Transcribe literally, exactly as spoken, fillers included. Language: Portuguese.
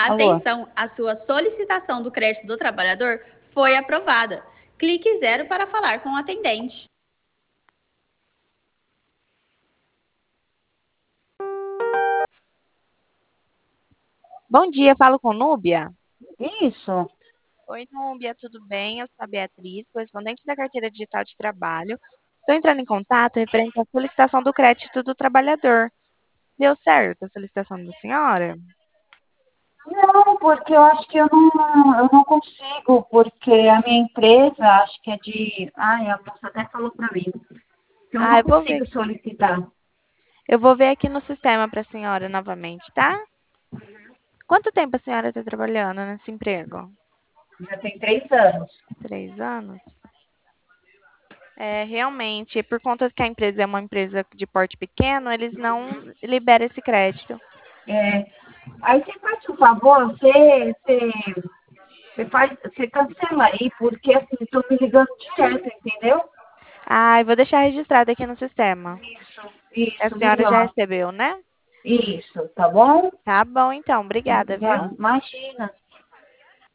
Alô? Atenção, a sua solicitação do crédito do trabalhador foi aprovada. Clique zero para falar com o atendente. Bom dia, falo com Núbia. Isso. Oi, Núbia, tudo bem? Eu sou a Beatriz, correspondente da Carteira Digital de Trabalho. Estou entrando em contato referente à solicitação do crédito do trabalhador. Deu certo a solicitação da senhora? Não, porque eu acho que eu não, eu não consigo, porque a minha empresa, acho que é de... Ai, a moça até falou para mim. Que eu Ah, não eu vou ver consigo aqui. solicitar. Eu vou ver aqui no sistema para a senhora novamente, tá? Quanto tempo a senhora está trabalhando nesse emprego? Já tem três anos. Três anos? É, realmente, por conta que a empresa é uma empresa de porte pequeno, eles não liberam esse crédito. É, aí você faz um favor, você, você, você, faz, você cancela aí, porque assim, estão me ligando direto, entendeu? Ah, eu vou deixar registrado aqui no sistema. Isso, A isso, senhora já melhor. recebeu, né? Isso, tá bom? Tá bom, então. Obrigada, Já, viu? imagina.